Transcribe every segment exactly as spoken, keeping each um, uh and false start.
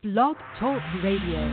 Blog Talk Radio.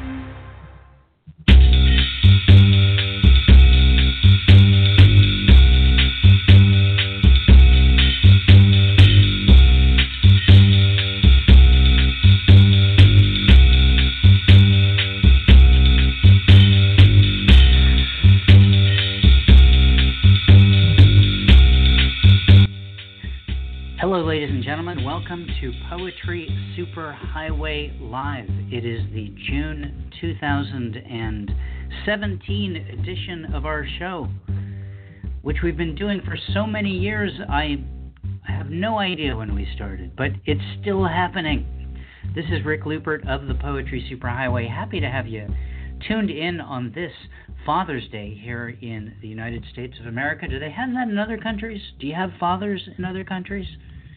Hello, ladies and gentlemen. Welcome to Poetry Superhighway Live. It is the June two thousand seventeen edition of our show, which we've been doing for so many years. I have no idea when we started, but it's still happening. This is Rick Lupert of the Poetry Superhighway. Happy to have you tuned in on this Father's Day here in the United States of America. Do they have that in other countries? Do you have fathers in other countries?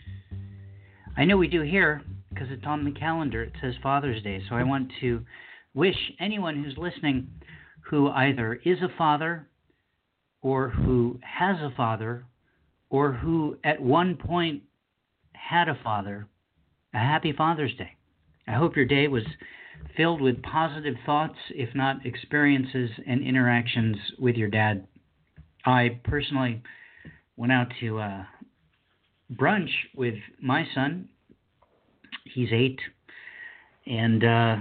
I know we do here because it's on the calendar. It says Father's Day. So I want to wish anyone who's listening who either is a father or who has a father or who at one point had a father, a happy Father's Day. I hope your day was filled with positive thoughts, if not experiences and interactions with your dad. I personally went out to uh, brunch with my son. He's eight, and uh,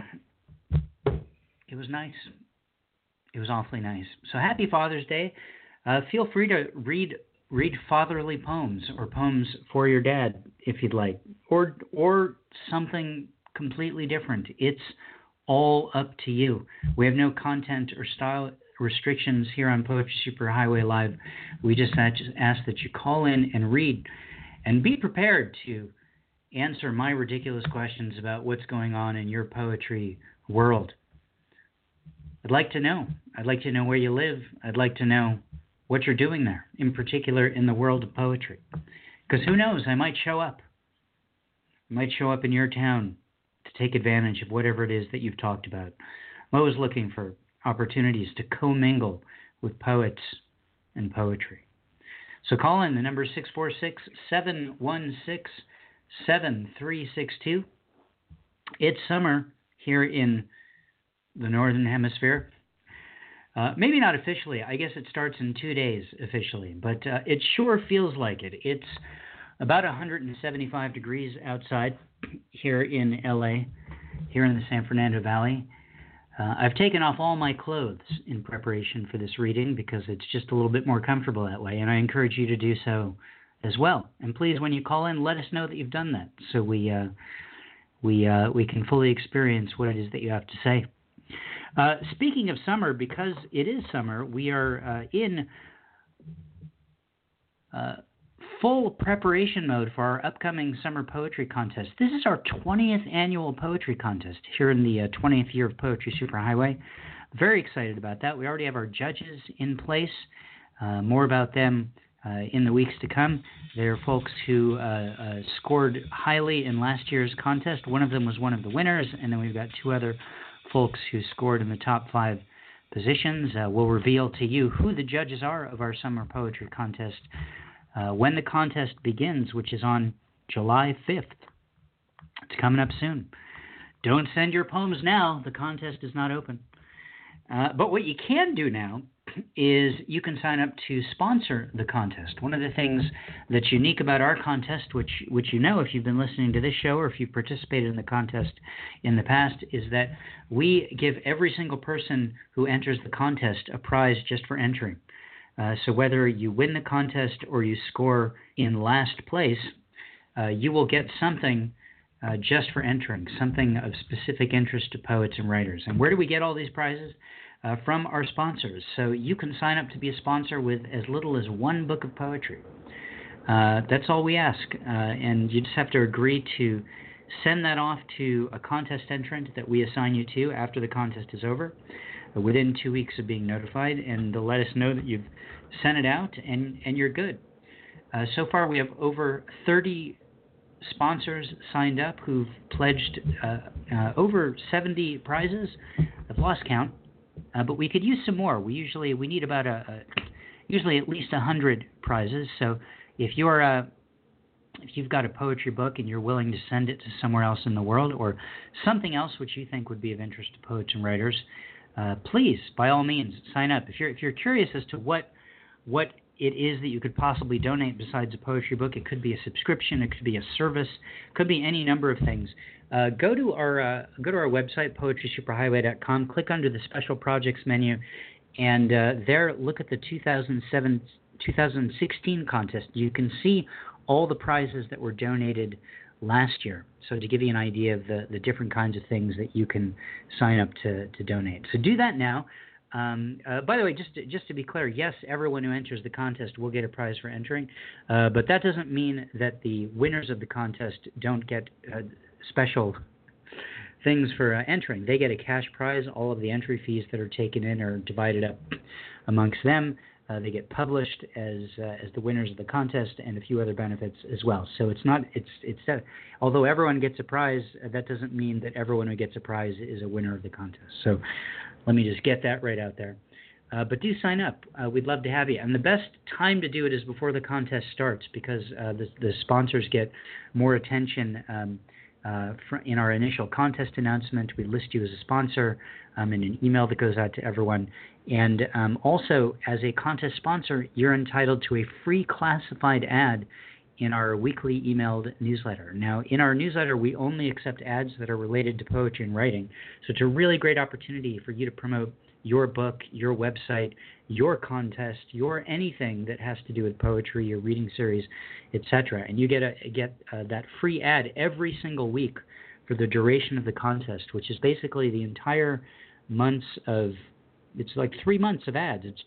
it was nice. It was awfully nice. So happy Father's Day. Uh, feel free to read read fatherly poems or poems for your dad if you'd like, or or something completely different. It's all up to you. We have no content or style restrictions here on Poetry Superhighway Live. We just ask that you call in and read and be prepared to answer my ridiculous questions about what's going on in your poetry world. I'd like to know. I'd like to know where you live. I'd like to know what you're doing there, in particular in the world of poetry. Because who knows, I might show up. I might show up in your town to take advantage of whatever it is that you've talked about. I'm always looking for opportunities to commingle with poets and poetry. So call in. The number is six four six, seven one six, seven three six two. It's summer here in the Northern Hemisphere. Uh, maybe not officially. I guess it starts in two days officially, but uh, it sure feels like it. It's about one hundred seventy-five degrees outside here in L A, here in the San Fernando Valley. Uh, I've taken off all my clothes in preparation for this reading because it's just a little bit more comfortable that way, and I encourage you to do so as well. And please, when you call in, let us know that you've done that so we uh, we uh, we can fully experience what it is that you have to say. Uh, speaking of summer, because it is summer, we are uh, in uh, full preparation mode for our upcoming summer poetry contest. This is our twentieth annual poetry contest here in the uh, twentieth year of Poetry Superhighway. Very excited about that. We already have our judges in place. Uh, more about them uh, in the weeks to come. They're folks who uh, uh, scored highly in last year's contest. One of them was one of the winners, and then we've got two other folks who scored in the top five positions. Uh, we'll reveal to you who the judges are of our summer poetry contest Uh, when the contest begins, which is on July fifth. It's coming up soon. Don't send your poems now. The contest is not open. Uh, but what you can do now is you can sign up to sponsor the contest. One of the things that's unique about our contest, which which you know if you've been listening to this show or if you've participated in the contest in the past, is that we give every single person who enters the contest a prize just for entering. Uh, so whether you win the contest or you score in last place, uh, you will get something uh, just for entering, something of specific interest to poets and writers. And where do we get all these prizes? Uh, from our sponsors. So you can sign up to be a sponsor with as little as one book of poetry. Uh, that's all we ask. Uh, and you just have to agree to send that off to a contest entrant that we assign you to after the contest is over, within two weeks of being notified, and they'll let us know that you've sent it out and, and you're good. Uh, so far, we have over thirty sponsors signed up who've pledged uh, uh, over seventy prizes. I've lost count, uh, but we could use some more. We usually we need about a, a usually at least one hundred prizes. So if you're a if you've got a poetry book and you're willing to send it to somewhere else in the world, or something else which you think would be of interest to poets and writers, uh, please, by all means, sign up. If you're if you're curious as to what what it is that you could possibly donate besides a poetry book, it could be a subscription, it could be a service, it could be any number of things. Uh, go to our uh, go to our website, poetry superhighway dot com. Click under the special projects menu, and uh, there look at the two thousand seven, two thousand sixteen contest. You can see all the prizes that were donated last year. So to give you an idea of the, the different kinds of things that you can sign up to, to donate. So do that now. Um, uh, by the way, just to, just to be clear, yes, everyone who enters the contest will get a prize for entering, uh, but that doesn't mean that the winners of the contest don't get uh, special things for uh, entering. They get a cash prize. All of the entry fees that are taken in are divided up amongst them. Uh, they get published as uh, as the winners of the contest, and a few other benefits as well. So it's not it's it's uh, although everyone gets a prize, uh, that doesn't mean that everyone who gets a prize is a winner of the contest. So let me just get that right out there. Uh, but do sign up. Uh, we'd love to have you. And the best time to do it is before the contest starts, because uh, the the sponsors get more attention. Um, Uh, in our initial contest announcement, we list you as a sponsor um, in an email that goes out to everyone. And um, also, as a contest sponsor, you're entitled to a free classified ad in our weekly emailed newsletter. Now, in our newsletter, we only accept ads that are related to poetry and writing. So it's a really great opportunity for you to promote your book, your website, your contest, your anything that has to do with poetry, your reading series, et cetera. And you get a, get uh, that free ad every single week for the duration of the contest, which is basically the entire months of, it's like three months of ads. It's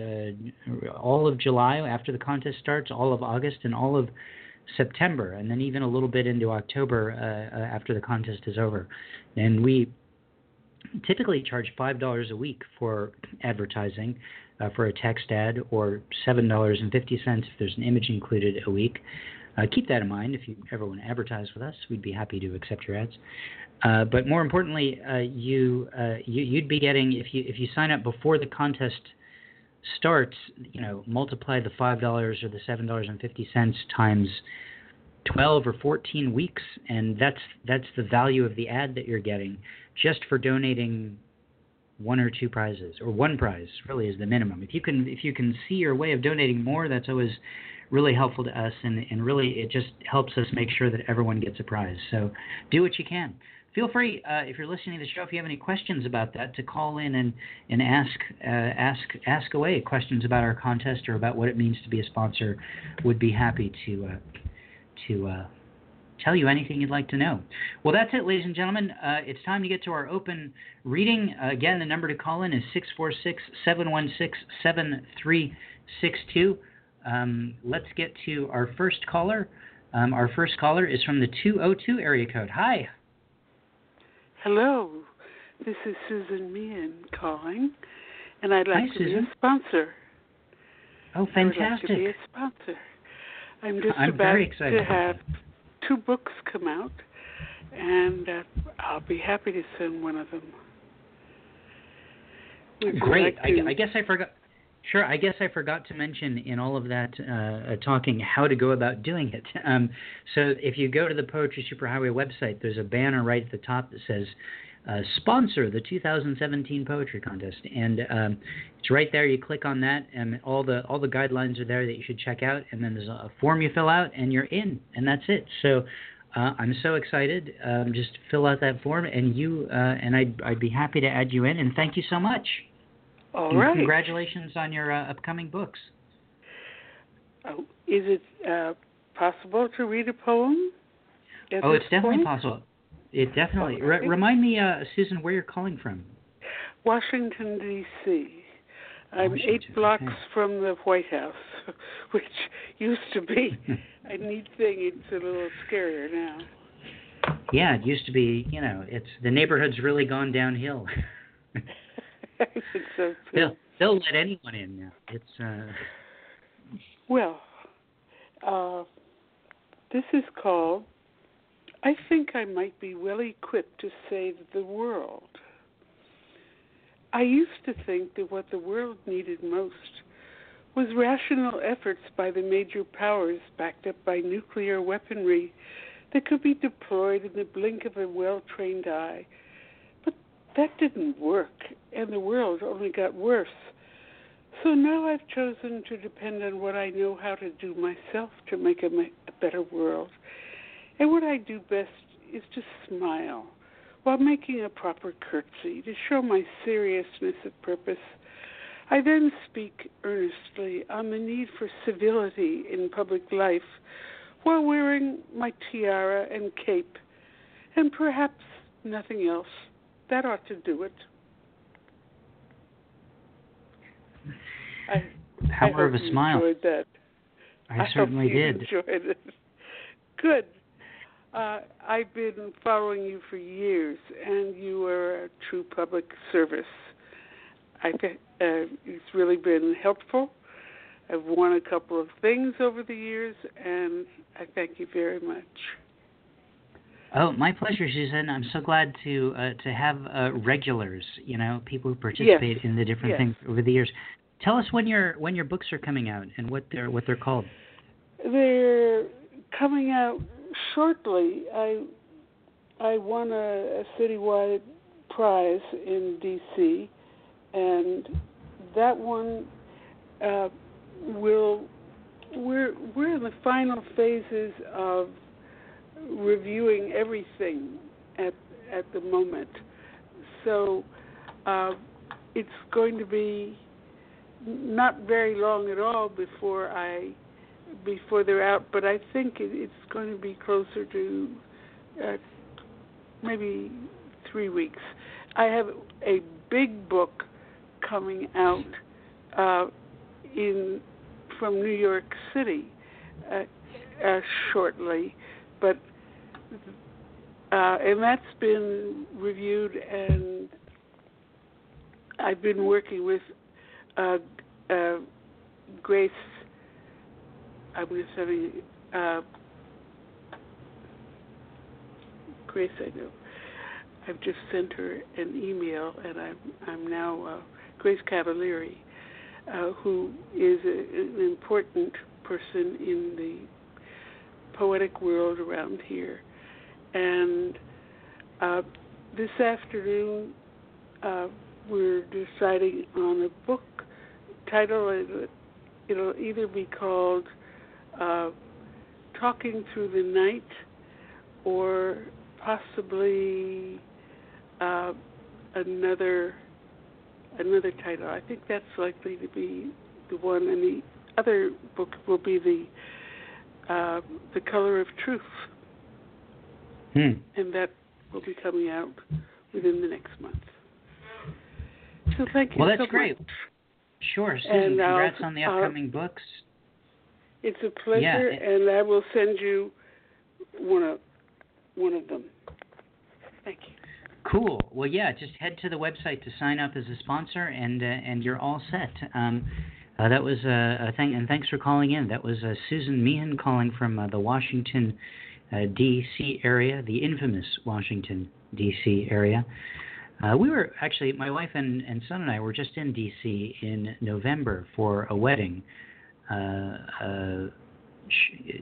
uh, all of July after the contest starts, all of August, and all of September, and then even a little bit into October uh, uh, after the contest is over. And we typically charge five dollars a week for advertising uh, for a text ad, or seven dollars and fifty cents if there's an image included a week. Uh, keep that in mind. If you ever want to advertise with us, we'd be happy to accept your ads. Uh, but more importantly, uh, you, uh, you you'd be getting, if you if you sign up before the contest starts, you know, multiply the five dollars or the seven dollars and fifty cents times twelve or fourteen weeks, and that's that's the value of the ad that you're getting just for donating one or two prizes, or one prize really is the minimum. If you can if you can see your way of donating more, that's always really helpful to us, and, and really it just helps us make sure that everyone gets a prize. So do what you can. Feel free, uh, if you're listening to the show, if you have any questions about that, to call in and, and ask uh, ask ask away questions about our contest or about what it means to be a sponsor. Would be happy to uh, to uh, tell you anything you'd like to know. Well, that's it, ladies and gentlemen. Uh, it's time to get to our open reading. Uh, again, the number to call in is six four six, seven one six, seven three six two. Um, let's get to our first caller. Um, our first caller is from the two oh two area code. Hi. Hello. This is Susan Meehan calling, and I'd like Hi, to Susan. be a sponsor. Oh, fantastic. I would like to be a sponsor. I'm just I'm about very excited. to have two books come out, and uh, I'll be happy to send one of them. Would you Great. like to... I, I guess I forgot. Sure. I guess I forgot to mention in all of that uh, talking how to go about doing it. Um, so if you go to the Poetry Superhighway website, there's a banner right at the top that says uh, sponsor the two thousand seventeen Poetry Contest. And um, it's right there. You click on that, and all the all the guidelines are there that you should check out. And then there's a form you fill out, and you're in. And that's it. So uh, I'm so excited. Um, just fill out that form, and you uh, and I'd, I'd be happy to add you in. And thank you so much. All and right. Congratulations on your uh, upcoming books. Oh, is it uh, possible to read a poem? Oh, it's definitely point? possible. It definitely. Okay. R- remind me, uh, Susan, where you're calling from. Washington, D C I'm Washington, eight blocks okay. from the White House, which used to be a neat thing. It's a little scarier now. Yeah, it used to be, you know, it's the neighborhood's really gone downhill. I think so too. They'll, they'll let anyone in now. It's uh... Well, uh, this is called, I think I might be well equipped to save the world. I used to think that what the world needed most was rational efforts by the major powers backed up by nuclear weaponry that could be deployed in the blink of a well-trained eye. But that didn't work, and the world only got worse. So now I've chosen to depend on what I know how to do myself to make a, a better world. And what I do best is to smile while making a proper curtsy to show my seriousness of purpose. I then speak earnestly on the need for civility in public life while wearing my tiara and cape, and perhaps nothing else. That ought to do it. I, Power I of hope a you smile. enjoyed that. I, I certainly hope you did. Enjoyed it. Good. Uh, I've been following you for years, and you are a true public service. I think uh, it's really been helpful. I've won a couple of things over the years, and I thank you very much. Oh, my pleasure, Susan. I'm so glad to uh, to have uh, regulars, you know, people who participate Yes. in the different Yes. things over the years. Tell us when your when your books are coming out and what they're what they're called. They're coming out shortly. I I won a, a citywide prize in D C, and that one uh, will we're we're in the final phases of reviewing everything at at the moment. So uh, it's going to be not very long at all before I before they're out, but I think it, it's going to be closer to uh, maybe three weeks. I have a big book coming out uh, in from New York City uh, uh, shortly, but uh, and that's been reviewed, and I've been working with uh, uh, Grace. I'm just having uh, Grace. I know. I've just sent her an email, and I'm I'm now uh, Grace Cavalieri, uh, who is a, an important person in the poetic world around here. And uh, this afternoon, uh, we're deciding on a book title. It'll, it'll either be called uh, Talking Through the Night, or possibly uh, another another title. I think that's likely to be the one, and the other book will be the uh, The Color of Truth, Hmm. and that will be coming out within the next month. So thank you Well, that's so great. much. Sure, Susan. And Congrats I'll- on the I'll- upcoming books. It's a pleasure, Yeah, it- and I will send you one of one of them. Thank you. Cool. Well, yeah, just head to the website to sign up as a sponsor, and uh, and you're all set. Um, uh, that was uh, a thing, and thanks for calling in. That was uh, Susan Meehan calling from uh, the Washington, uh, D C area, the infamous Washington, D C area. Uh, we were actually, my wife and, and son and I were just in D C in November for a wedding. Uh, uh, sh-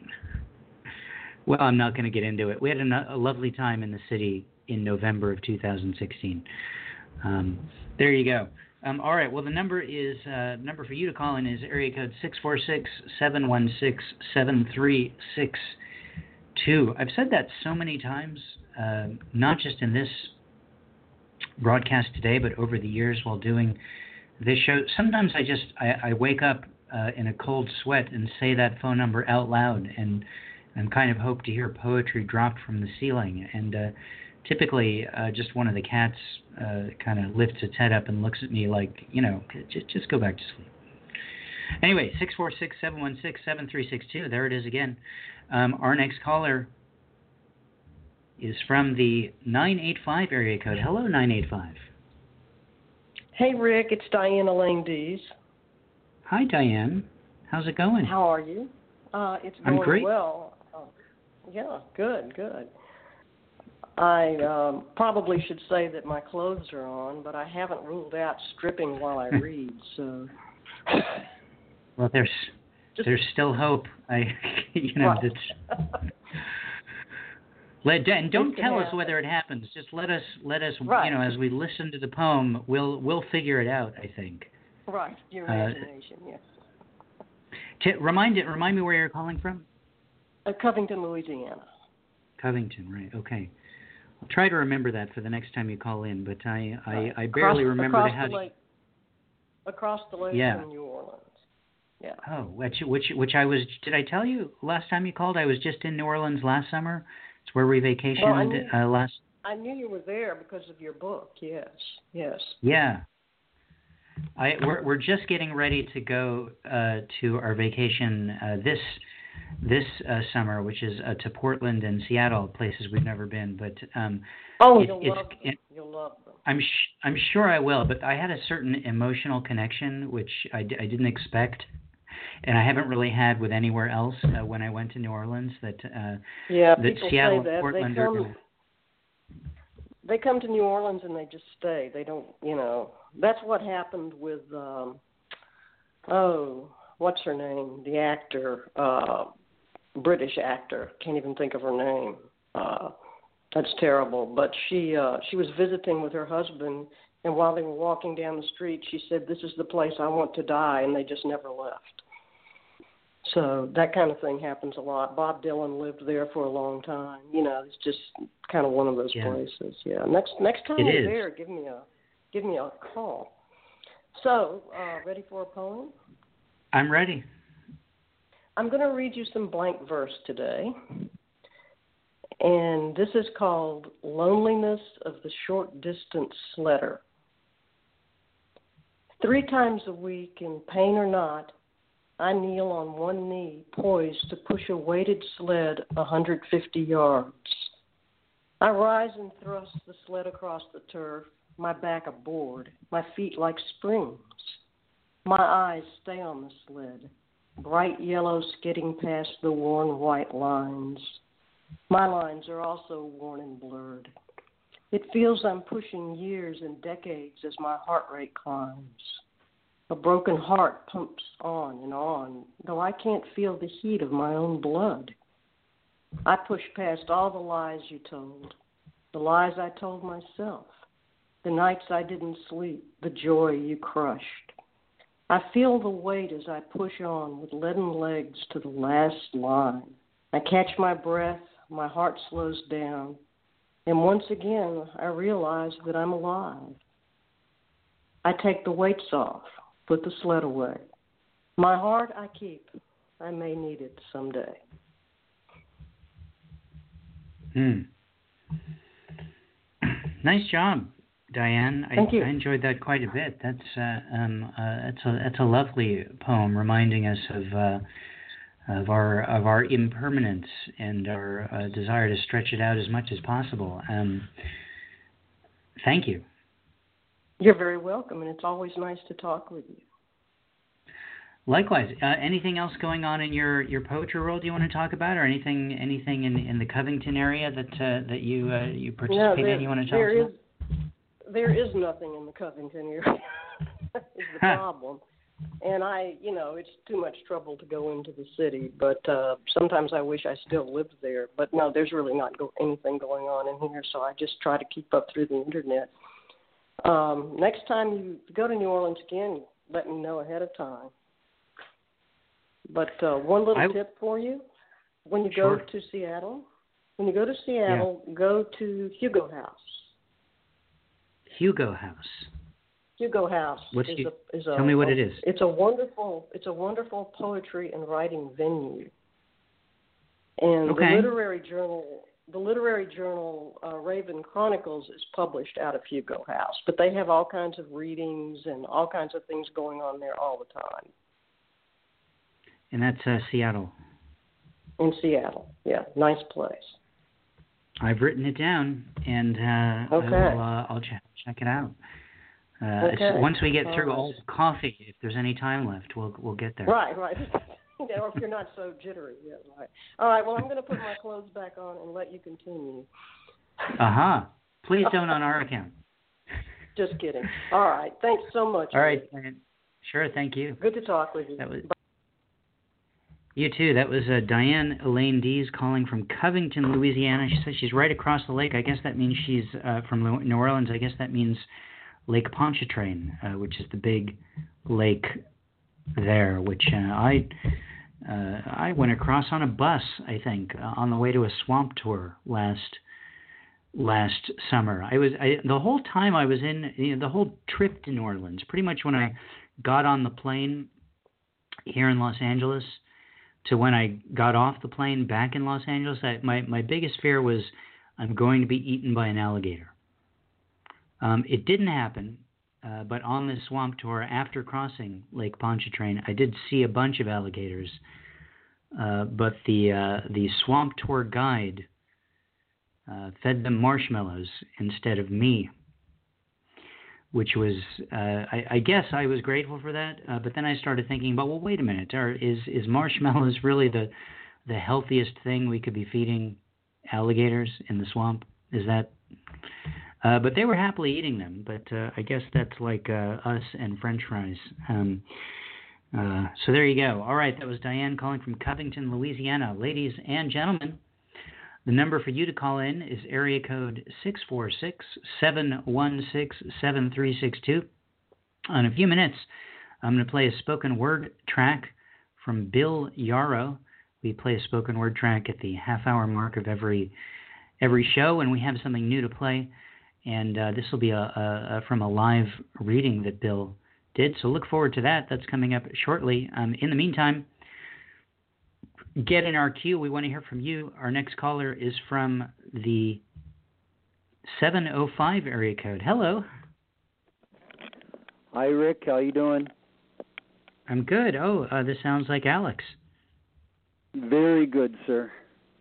well, I'm not going to get into it. We had a, a lovely time in the city in November of two thousand sixteen. Um, there you go. Um, all right. Well, the number is uh, number for you to call in is area code six four six, seven one six, seven three six two. I've said that so many times, uh, not just in this broadcast today, but over the years while doing this show. Sometimes I just I, I wake up uh, in a cold sweat and say that phone number out loud, and and kind of hope to hear poetry dropped from the ceiling. And uh, typically, uh, just one of the cats uh, kind of lifts its head up and looks at me like, you know, just just go back to sleep. Anyway, six four six, seven one six, seven three six two. There it is again. Um, our next caller is from the nine eight five area code. Hello, nine eight five. Hey, Rick, it's Diane Elaine Dees. Hi, Diane. How's it going? How are you? Uh, it's I'm going great. well. Uh, yeah, good, good. I um, probably should say that my clothes are on, but I haven't ruled out stripping while I read, so... Well, there's Just, there's still hope. I, you know, right. that's. Let, and don't tell us happen. whether it happens. Just let us let us Right. you know, as we listen to the poem, we'll we'll figure it out, I think. Right, your Uh, imagination, yes. To remind it, remind me where you're calling from. Uh, Covington, Louisiana. Covington, right? Okay. I'll try to remember that for the next time you call in, but I I, Right. I barely across, remember across the how the to. lake, Across the lake Yeah. from New Orleans. Yeah. Oh, which which which I was. Did I tell you last time you called? I was just in New Orleans last summer. It's where we vacationed Well, I knew, uh, last. I knew you were there because of your book. Yes, yes. Yeah. I we're we're just getting ready to go uh, to our vacation uh, this this uh, summer, which is uh, to Portland and Seattle, places we've never been. But um, Oh, it, you'll it's, love them. it, You'll love them. I'm sh- I'm sure I will. But I had a certain emotional connection which I, d- I didn't expect, and I haven't really had with anywhere else uh, when I went to New Orleans. That uh, Yeah, that people Seattle say that. and Portland they are come, gonna. They come to New Orleans and they just stay. They don't, you know. That's what happened with, um, oh, what's her name? The actor, uh, British actor. Can't even think of her name. Uh, that's terrible. But she uh, she was visiting with her husband, and while they were walking down the street, she said, "This is the place I want to die," and they just never left. So that kind of thing happens a lot. Bob Dylan lived there for a long time. You know, it's just kind of one of those Yeah. places. Yeah. Next next time It you're is. there, give me a give me a call. So, uh, ready for a poem? I'm ready. I'm going to read you some blank verse today. And this is called Loneliness of the Short Distance Sledder. Three times a week, in pain or not, I kneel on one knee, poised to push a weighted sled one hundred fifty yards. I rise and thrust the sled across the turf, my back aboard, my feet like springs. My eyes stay on the sled, bright yellow skidding past the worn white lines. My lines are also worn and blurred. It feels I'm pushing years and decades as my heart rate climbs. A broken heart pumps on and on, though I can't feel the heat of my own blood. I push past all the lies you told, the lies I told myself, the nights I didn't sleep, the joy you crushed. I feel the weight as I push on with leaden legs to the last line. I catch my breath, my heart slows down, and once again I realize that I'm alive. I take the weights off, put the sled away. My heart I keep. I may need it someday. Hmm. Nice job, Diane. I, Thank you. I enjoyed that quite a bit. That's uh, um, uh, that's a that's a lovely poem, reminding us of uh, of our of our impermanence and our uh, desire to stretch it out as much as possible. Um, thank you. You're very welcome, and it's always nice to talk with you. Likewise. Uh, anything else going on in your, your poetry world you want to talk about, or anything anything in in the Covington area that uh, that you uh, you participate No, there, in? You want to talk there about? is there is nothing in the Covington area. Is the problem. And I, you know, it's too much trouble to go into the city, but uh, sometimes I wish I still lived there. But no, there's really not go- anything going on in here, so I just try to keep up through the internet. Um, next time you go to New Orleans again, let me know ahead of time. But uh, one little I... tip for you, when you Sure. go to Seattle, when you go to Seattle, yeah. go to Hugo House. Hugo House. Hugo House What's is, you, a, is a. Tell me what a, it is. It's a wonderful. It's a wonderful poetry and writing venue. And okay. the literary journal, the literary journal uh, Raven Chronicles is published out of Hugo House, but they have all kinds of readings and all kinds of things going on there all the time. And that's uh, Seattle. In Seattle, yeah, nice place. I've written it down, and uh, okay. I will, uh, I'll ch- check it out. Uh, okay. Once we get all through right. all the coffee, if there's any time left, we'll we'll get there. Right, right. Yeah, or if you're not so jittery, yeah, right. All right. Well, I'm going to put my clothes back on and let you continue. Uh-huh. Please don't on our account. Just kidding. All right. Thanks so much. All right. Sure. Thank you. Good to talk with you. That was, You too. That was uh, Diane Elaine Dees calling from Covington, Louisiana. She says she's right across the lake. I guess that means she's uh, from New Orleans. I guess that means Lake Pontchartrain, uh, which is the big lake there, which uh, I uh, I went across on a bus, I think, uh, on the way to a swamp tour last last summer. I was I, the whole time I was in you know, the whole trip to New Orleans. Pretty much when I got on the plane here in Los Angeles to when I got off the plane back in Los Angeles, I, my my biggest fear was I'm going to be eaten by an alligator. Um, it didn't happen. Uh, but on this swamp tour, after crossing Lake Pontchartrain, I did see a bunch of alligators. Uh, but the uh, the swamp tour guide uh, fed them marshmallows instead of me, which was, uh, I, I guess I was grateful for that. Uh, but then I started thinking about, well, wait a minute, are, is is marshmallows really the the healthiest thing we could be feeding alligators in the swamp? Is that... Uh, but they were happily eating them. But uh, I guess that's like uh, us and French fries. Um, uh, so there you go. All right, that was Diane calling from Covington, Louisiana. Ladies and gentlemen, the number for you to call in is area code six four six, seven one six, seven three six two. In a few minutes, I'm going to play a spoken word track from Bill Yarrow. We play a spoken word track at the half-hour mark of every every show, and we have something new to play. And uh, this will be a, a, a, from a live reading that Bill did. So look forward to that. That's coming up shortly. Um, in the meantime, get in our queue. We want to hear from you. Our next caller is from the seven oh five area code. Hello. Hi, Rick. How you doing? I'm good. Oh, uh, this sounds like Alex. Very good, sir.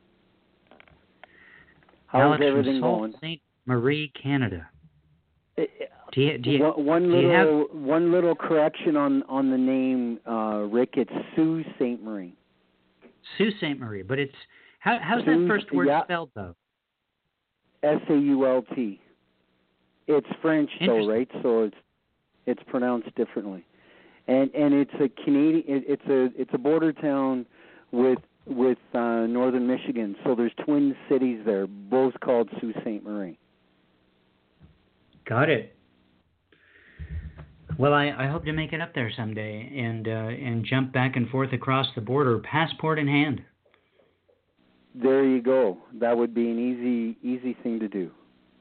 How's Alex everything from Sault going? Ste. Marie, Canada. Do you, do you, one, one do little you have... one little correction on, on the name, uh, Rick. It's Sault Ste. Marie. Sault Ste. Marie, but it's how, how's Sault, that first word yeah. spelled though? S A U L T. It's French though, right? So it's it's pronounced differently, and and it's a Canadian. It, it's a it's a border town with with uh, northern Michigan. So there's twin cities there, both called Sault Ste. Marie. Got it. Well, I, I hope to make it up there someday and uh, and jump back and forth across the border, passport in hand. There you go. That would be an easy easy thing to do.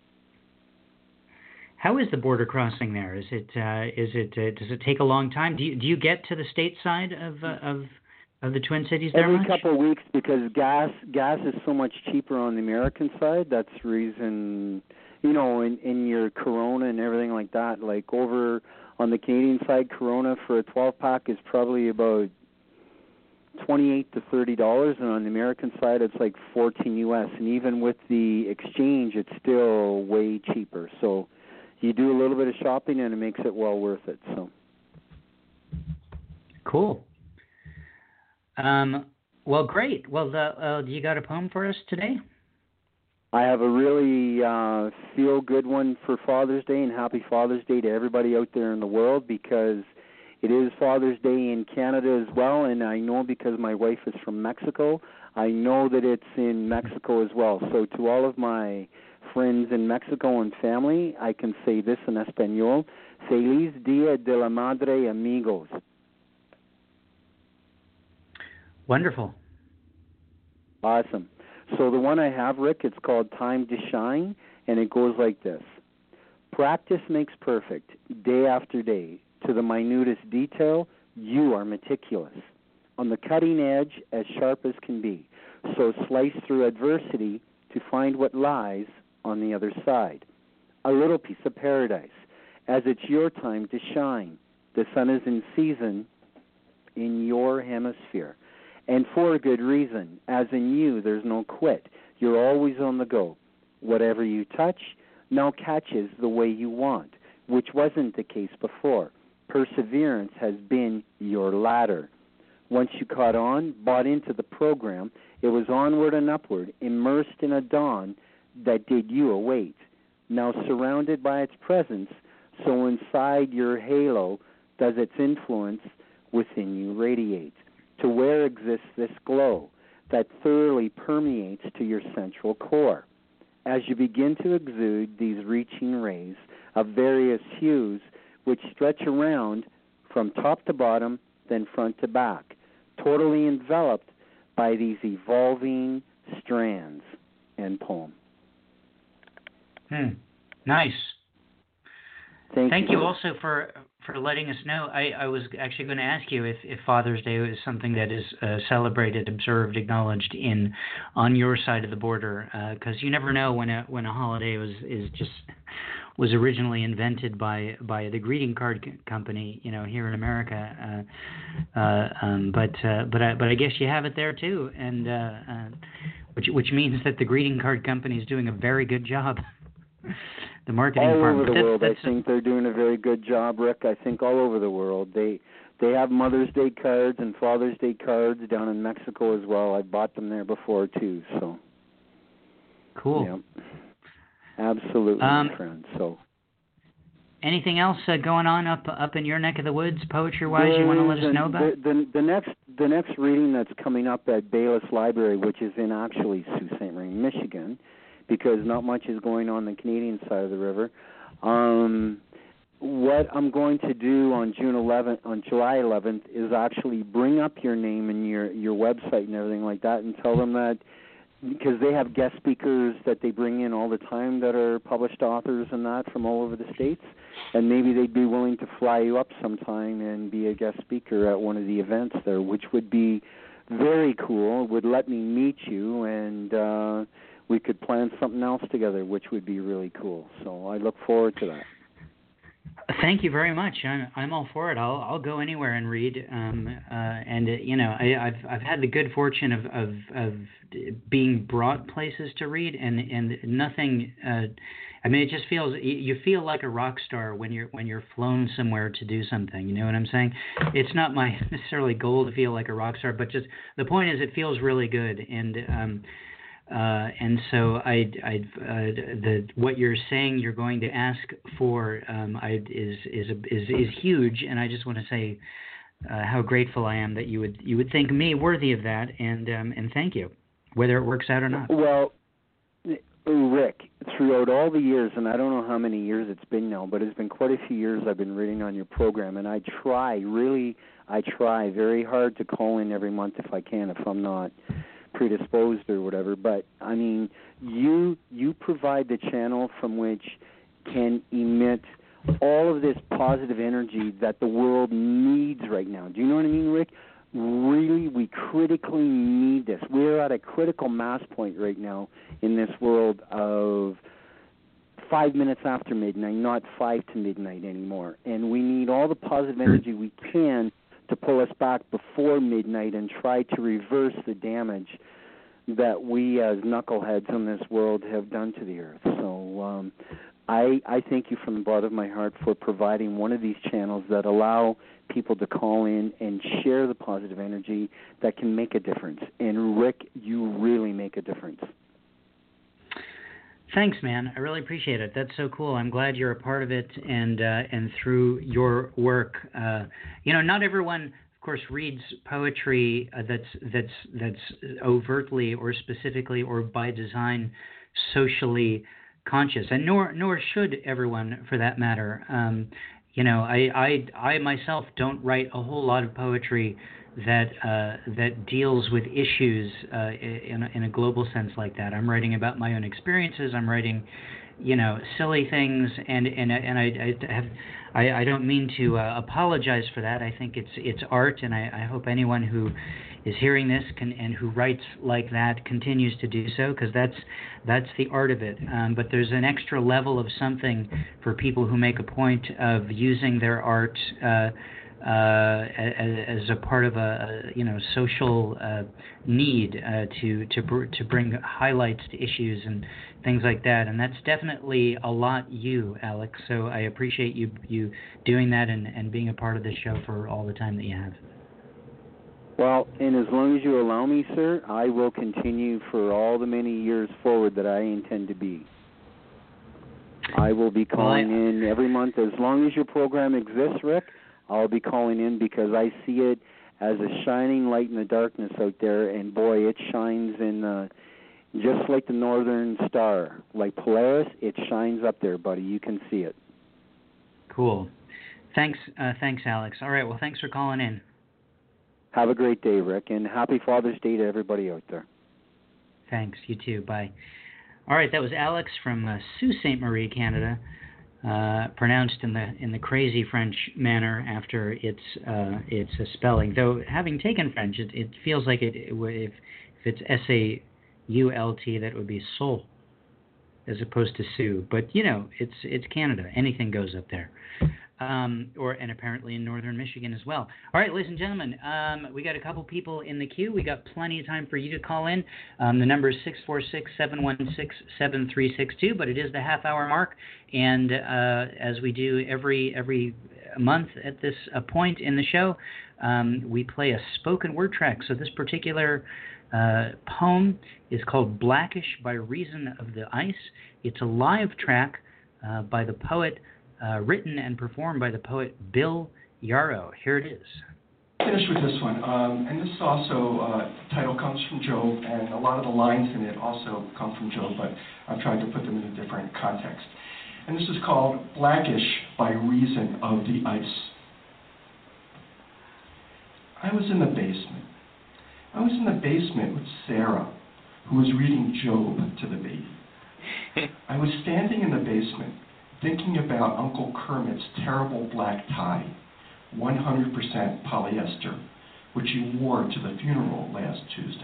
How is the border crossing there? Is it uh, is it uh, does it take a long time? Do you do you get to the state side of uh, of of the Twin Cities there Every much? couple of weeks, because gas gas is so much cheaper on the American side. That's the reason. You know, in, in your Corona and everything like that, like over on the Canadian side, Corona for a twelve pack is probably about twenty-eight to thirty dollars, and on the American side, it's like fourteen U S. And even with the exchange, it's still way cheaper. So you do a little bit of shopping, and it makes it well worth it. So cool. Um. Well, great. Well, the, uh, you got a poem for us today? I have a really uh, feel-good one for Father's Day, and happy Father's Day to everybody out there in the world, because it is Father's Day in Canada as well, and I know because my wife is from Mexico, I know that it's in Mexico as well. So to all of my friends in Mexico and family, I can say this in Espanol: Feliz Dia de la Madre, amigos. Wonderful. Awesome. So the one I have, Rick, it's called Time to Shine, and it goes like this. Practice makes perfect, day after day. To the minutest detail, you are meticulous. On the cutting edge, as sharp as can be. So slice through adversity to find what lies on the other side. A little piece of paradise, as it's your time to shine. The sun is in season in your hemisphere. And for a good reason, as in you, there's no quit. You're always on the go. Whatever you touch now catches the way you want, which wasn't the case before. Perseverance has been your ladder. Once you caught on, bought into the program, it was onward and upward, immersed in a dawn that did you await. Now surrounded by its presence, so inside your halo does its influence within you radiate. to where exists this glow that thoroughly permeates to your central core. As you begin to exude these reaching rays of various hues which stretch around from top to bottom, then front to back, totally enveloped by these evolving strands. End poem. Hmm. Nice. Thank, Thank you. you also for for letting us know. I, I was actually going to ask you if, if Father's Day is something that is uh, celebrated, observed, acknowledged in on your side of the border, because uh, you never know when a when a holiday was is just was originally invented by by the greeting card c- company, you know, here in America. Uh, uh, um, but uh, but I, but I guess you have it there too, and uh, uh, which which means that the greeting card company is doing a very good job. The marketing all department. over the That's, world, that's I think they're doing a very good job, Rick. I think all over the world. They they have Mother's Day cards and Father's Day cards down in Mexico as well. I bought them there before too. So cool. Yeah, absolutely, um, my friend. So anything else uh, going on up up in your neck of the woods, poetry-wise, you want to let us know about? The, the, the next the next reading that's coming up at Bayless Library, which is in actually Sault Ste. Marie, Michigan, because not much is going on the Canadian side of the river. Um, what I'm going to do on June eleventh, on July eleventh, is actually bring up your name and your, your website and everything like that, and tell them that, because they have guest speakers that they bring in all the time that are published authors and that from all over the States, and maybe they'd be willing to fly you up sometime and be a guest speaker at one of the events there, which would be very cool, would let me meet you, and uh, we could plan something else together, which would be really cool. So I look forward to that. Thank you very much. I'm I'm all for it. I'll I'll go anywhere and read. Um, uh, and uh, you know, I, I've I've had the good fortune of of, of being brought places to read, and and nothing. Uh, I mean, it just feels you feel like a rock star when you're when you're flown somewhere to do something. You know what I'm saying? It's not my necessarily goal to feel like a rock star, but just the point is, it feels really good. And um, Uh, and so I, I, uh, the what you're saying you're going to ask for um, I, is is is is huge, and I just want to say uh, how grateful I am that you would you would think me worthy of that, and um, and thank you, whether it works out or not. Well, Rick, throughout all the years, and I don't know how many years it's been now, but it's been quite a few years I've been reading on your program, and I try really I try very hard to call in every month if I can, if I'm not predisposed or whatever, but I mean, you you provide the channel from which can emit all of this positive energy that the world needs right now. Do you know what I mean, Rick? Really, we critically need this. We're at a critical mass point right now in this world of five minutes after midnight, not five to midnight anymore, and we need all the positive energy we can to pull us back before midnight and try to reverse the damage that we as knuckleheads in this world have done to the earth. So um, I, I thank you from the bottom of my heart for providing one of these channels that allow people to call in and share the positive energy that can make a difference. And Rick, you really make a difference. Thanks, man. I really appreciate it. That's so cool. I'm glad you're a part of it, and uh, and through your work, uh, you know, not everyone, of course, reads poetry uh, that's that's that's overtly or specifically or by design socially conscious, and nor nor should everyone, for that matter. Um, you know, I, I I myself don't write a whole lot of poetry that uh, that deals with issues uh, in, a, in a global sense like that. I'm writing about my own experiences. I'm writing, you know, silly things, and and and I, I have I, I don't mean to uh, apologize for that. I think it's it's art, and I, I hope anyone who is hearing this can and who writes like that continues to do so, because that's that's the art of it. Um, but there's an extra level of something for people who make a point of using their art Uh, Uh, as, as a part of a, a you know social uh, need uh, to to br- to bring highlights to issues and things like that, and that's definitely a lot you, Alex. So I appreciate you you doing that and, and being a part of this show for all the time that you have. Well, and as long as you allow me, sir, I will continue for all the many years forward that I intend to be. I will be calling well, I, in every month as long as your program exists, Rick. I'll be calling in because I see it as a shining light in the darkness out there, and boy, it shines in uh, just like the northern star, like Polaris. It shines up there, buddy. You can see it. Cool. Thanks, uh, thanks, Alex. All right. Well, thanks for calling in. Have a great day, Rick, and happy Father's Day to everybody out there. Thanks. You too. Bye. All right. That was Alex from uh, Sault Ste. Marie, Canada. Uh, pronounced in the in the crazy French manner after its uh, its uh, spelling. Though having taken French, it, it feels like it, it if if it's S A U L T, that would be Soul as opposed to Sioux. But you know, it's it's Canada. Anything goes up there. Um, or and apparently in northern Michigan as well. All right, ladies and gentlemen, um, we got a couple people in the queue. We got plenty of time for you to call in. Um, the number is six four six, seven one six, seven three six two, but it is the half hour mark, and uh, as we do every every month at this uh, point in the show, um, we play a spoken word track. So this particular uh, poem is called Blackish by Reason of the Ice. It's a live track uh, by the poet. Uh, written and performed by the poet Bill Yarrow. Here it is. Finish with this one, um, and this also, uh, the title comes from Job, and a lot of the lines in it also come from Job, but I've tried to put them in a different context. And this is called Blackish by Reason of the Ice. I was in the basement. I was in the basement with Sarah, who was reading Job to the baby. I was standing in the basement, thinking about Uncle Kermit's terrible black tie, one hundred percent polyester, which he wore to the funeral last Tuesday.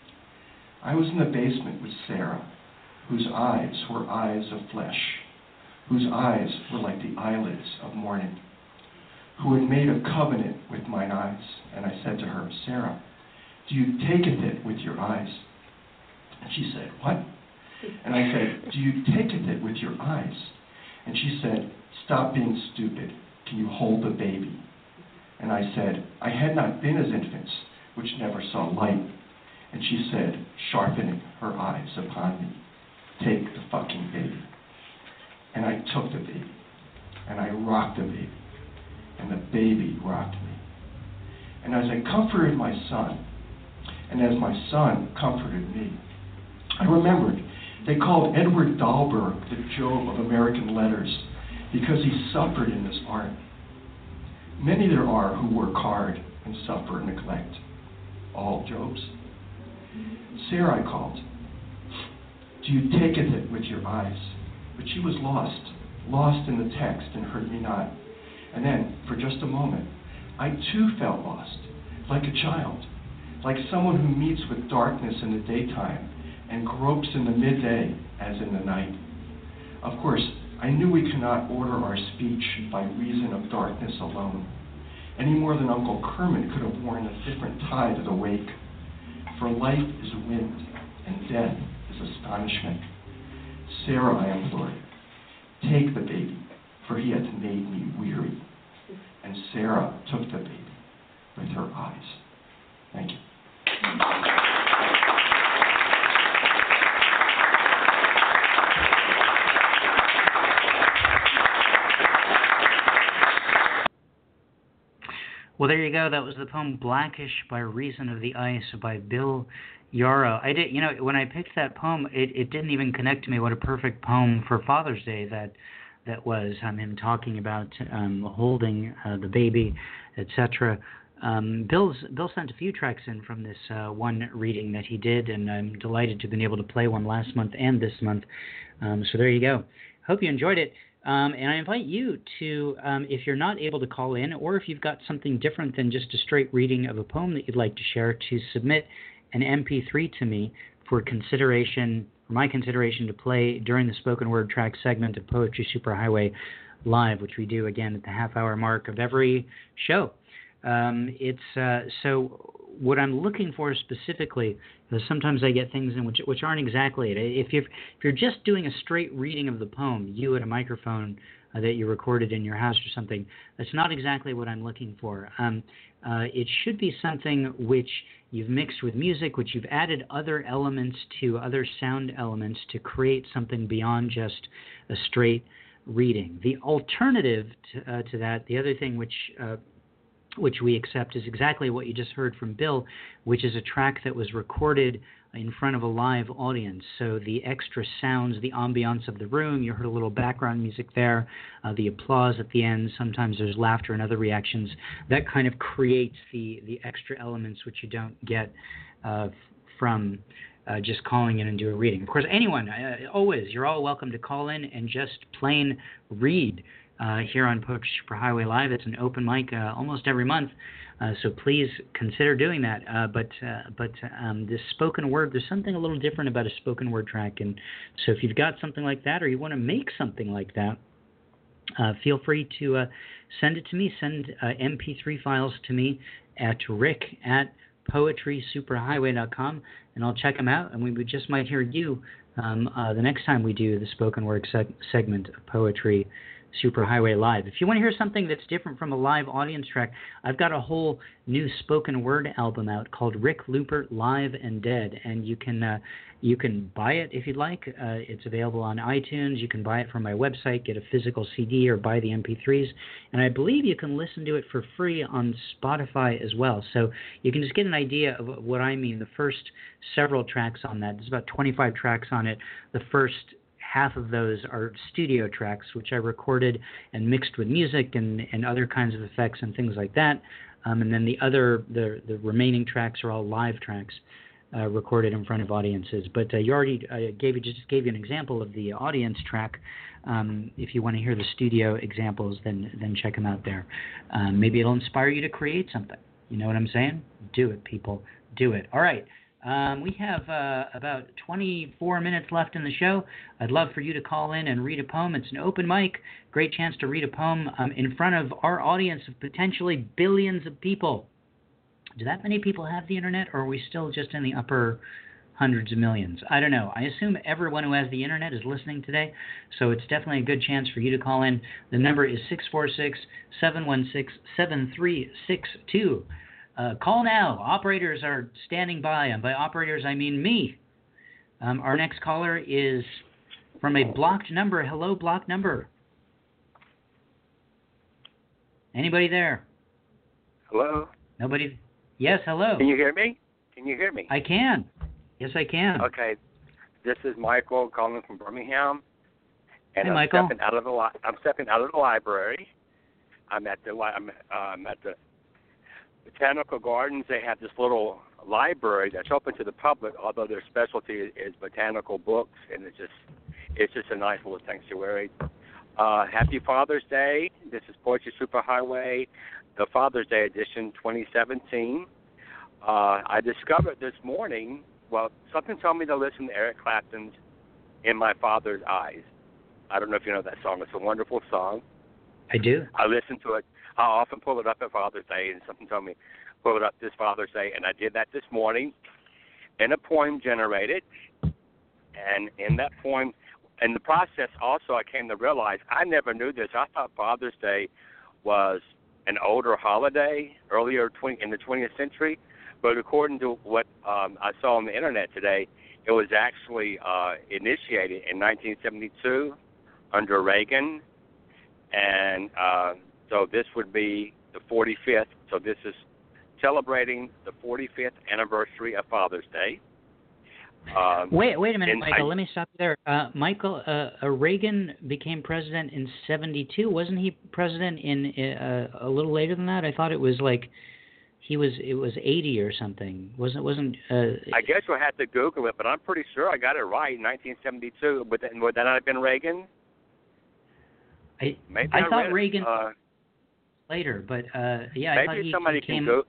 I was in the basement with Sarah, whose eyes were eyes of flesh, whose eyes were like the eyelids of morning, who had made a covenant with mine eyes. And I said to her, Sarah, do you taketh it with your eyes? And she said, what? And I said, do you taketh it with your eyes? And she said, stop being stupid. Can you hold the baby? And I said, I had not been as infants, which never saw light. And she said, sharpening her eyes upon me, take the fucking baby. And I took the baby, and I rocked the baby, and the baby rocked me. And as I comforted my son, and as my son comforted me, I remembered they called Edward Dahlberg the Job of American letters because he suffered in this art. Many there are who work hard and suffer neglect. All Jobs. Sarah I called. Do you taketh it with your eyes? But she was lost, lost in the text and heard me not. And then, for just a moment, I too felt lost, like a child, like someone who meets with darkness in the daytime and gropes in the midday as in the night. Of course, I knew we cannot order our speech by reason of darkness alone, any more than Uncle Kermit could have worn a different tie to the wake. For life is wind, and death is astonishment. Sarah, I implored, take the baby, for he hath made me weary. And Sarah took the baby with her eyes. Thank you. Well, there you go. That was the poem Blackish by Reason of the Ice by Bill Yarrow. I did, you know, when I picked that poem, it, it didn't even connect to me what a perfect poem for Father's Day that that was. Um, him talking about um, holding uh, the baby, et cetera. Um, Bill's Bill sent a few tracks in from this uh, one reading that he did, and I'm delighted to have been able to play one last month and this month. Um, so there you go. Hope you enjoyed it. Um, and I invite you to, um, if you're not able to call in, or if you've got something different than just a straight reading of a poem that you'd like to share, to submit an M P three to me for consideration, for my consideration to play during the spoken word track segment of Poetry Superhighway Live, which we do again at the half hour mark of every show. Um, it's uh, so what I'm looking for specifically, because sometimes I get things in which which aren't exactly it. If you're if you're just doing a straight reading of the poem, you at a microphone uh, that you recorded in your house or something, that's not exactly what I'm looking for. Um, uh, it should be something which you've mixed with music, which you've added other elements to, other sound elements to create something beyond just a straight reading. The alternative to, uh, to that, the other thing which uh, which we accept is exactly what you just heard from Bill, which is a track that was recorded in front of a live audience. So the extra sounds, the ambiance of the room, you heard a little background music there, uh, the applause at the end, sometimes there's laughter and other reactions. That kind of creates the, the extra elements which you don't get uh, from uh, just calling in and do a reading. Of course, anyone, uh, always, you're all welcome to call in and just plain read uh, here on Poetry Superhighway Live. It's an open mic uh, almost every month. Uh, so please consider doing that. Uh, but uh, but um, this spoken word, there's something a little different about a spoken word track. And so if you've got something like that or you want to make something like that, uh, feel free to uh, send it to me. Send uh, M P three files to me at rick at poetry superhighway dot com, and I'll check them out. And we just might hear you um, uh, the next time we do the spoken word seg- segment of Poetry Superhighway Live. If you want to hear something that's different from a live audience track, I've got a whole new spoken word album out called Rick Lupert Live and Dead, and you can uh, you can buy it if you'd like. Uh, it's available on iTunes. You can buy it from my website, get a physical C D, or buy the M P threes, and I believe you can listen to it for free on Spotify as well. So you can just get an idea of what I mean. The first several tracks on that, there's about twenty-five tracks on it. The first half of those are studio tracks, which I recorded and mixed with music and, and other kinds of effects and things like that. Um, and then the other, the the remaining tracks are all live tracks uh, recorded in front of audiences. But uh, you already uh, gave you just gave you an example of the audience track. Um, if you want to hear the studio examples, then then check them out there. Um, maybe it'll inspire you to create something. You know what I'm saying? Do it, people. Do it. All right. Um, we have uh, about twenty-four minutes left in the show. I'd love for you to call in and read a poem. It's an open mic. Great chance to read a poem um, in front of our audience of potentially billions of people. Do that many people have the internet, or are we still just in the upper hundreds of millions? I don't know. I assume everyone who has the internet is listening today, so it's definitely a good chance for you to call in. The number is six four six, seven one six, seven three six two. Uh, call now. Operators are standing by, and by operators I mean me. Um, our next caller is from a blocked number. Hello, blocked number. Anybody there? Hello? Nobody? Yes, hello. Can you hear me? Can you hear me? I can. Yes, I can. Okay. This is Michael calling from Birmingham. And Hey, I'm Michael. stepping out of the li- I'm stepping out of the library. I'm at the li- I'm, uh, I'm at the Botanical Gardens. They have this little library that's open to the public, although their specialty is, is botanical books, and it's just it's just a nice little sanctuary. Uh, happy Father's Day. This is Poetry Superhighway, the Father's Day edition twenty seventeen. Uh, I discovered this morning, well, something told me to listen to Eric Clapton's In My Father's Eyes. I don't know if you know that song. It's a wonderful song. I do. I listen to it. I often pull it up at Father's Day, and something told me pull it up this Father's Day, and I did that this morning. And a poem generated, and in that poem, in the process also I came to realize I never knew this. I thought Father's Day was an older holiday earlier in the twentieth century, but according to what um, I saw on the internet today, it was actually uh, initiated in nineteen seventy-two under Reagan, and uh, so this would be the forty-fifth. So this is celebrating the forty-fifth anniversary of Father's Day. Um, wait, wait a minute, in, Michael. I, let me stop you there. Uh, Michael, uh, uh, Reagan became president in seventy-two. Wasn't he president in uh, a little later than that? I thought it was like he was. It was eighty or something. Wasn't wasn't. Uh, I guess we'll have to Google it, but I'm pretty sure I got it right. nineteen seventy-two. Would that, would that not have been Reagan? I Maybe I, I thought read Reagan uh, later, but uh, yeah, I maybe thought he somebody became. can go.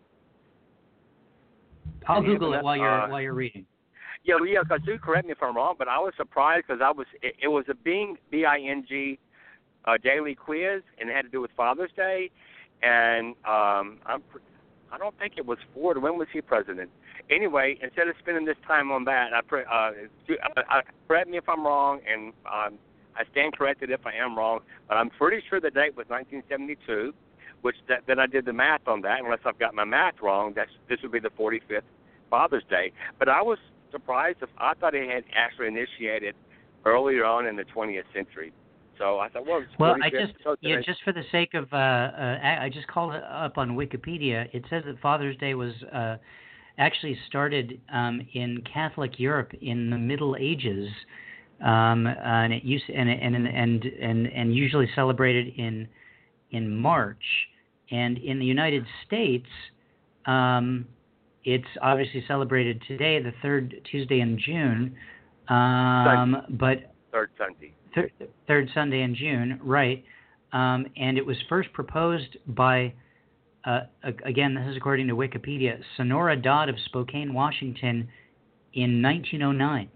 I'll Google it while you're uh, while you're reading. Yeah, well, yeah. Because do correct me if I'm wrong, but I was surprised because I was. It, it was a Bing B I N G uh, daily quiz, and it had to do with Father's Day, and um, I'm. I don't think it was Ford. When was he president? Anyway, instead of spending this time on that, I, pre- uh, I, I correct me if I'm wrong, and um, I stand corrected if I am wrong. But I'm pretty sure the date was nineteen seventy-two, which that, then I did the math on that. Unless I've got my math wrong, that's this would be the forty-fifth Father's Day. But I was surprised if I thought it had actually initiated earlier on in the twentieth century. So I thought, well, it's well, really I good. just So yeah, today- just for the sake of, uh, uh, I I just called it up on Wikipedia. It says that Father's Day was uh, actually started um, in Catholic Europe in the Middle Ages, um, and it used and and and and and usually celebrated in in March. And in the United States, um, it's obviously celebrated today, the third Tuesday in June, um, but third Sunday. Third, third Sunday in June, right? Um, and it was first proposed by, uh, again, this is according to Wikipedia, Sonora Dodd of Spokane, Washington, in nineteen oh nine.